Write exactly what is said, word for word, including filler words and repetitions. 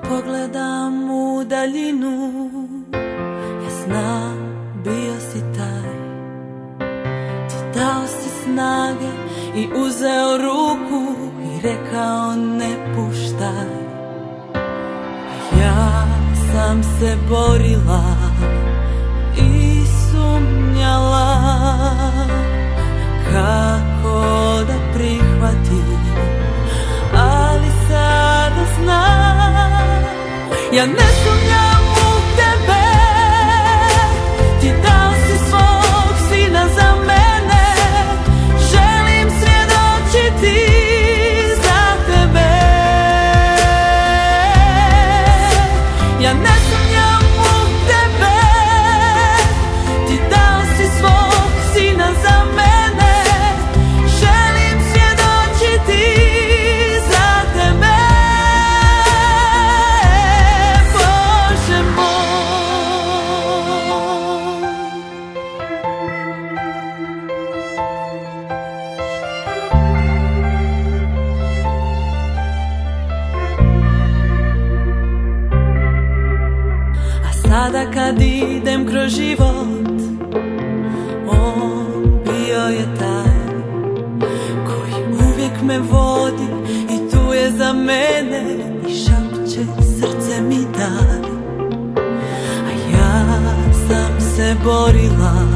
pogledam u daljinu, ja znam bio si taj. Ti dao si snage i uzeo ruku i rekao ne puštaj. A ja sam se borila i sumnjala kako da prihvatim, ali sada znam, ja ne sumnjam u tebe. Ti dao si svog sina za mene, želim svjedočiti za tebe. Ja ne sumnjam u tebe, ti dao si svog sina za mene, želim svjedočiti za tebe. Bože moj, a sada kad idem kroz život, on bio je taj koji uvijek me vodi i tu je za mene i šapće srce mi daj. A ja sam se borila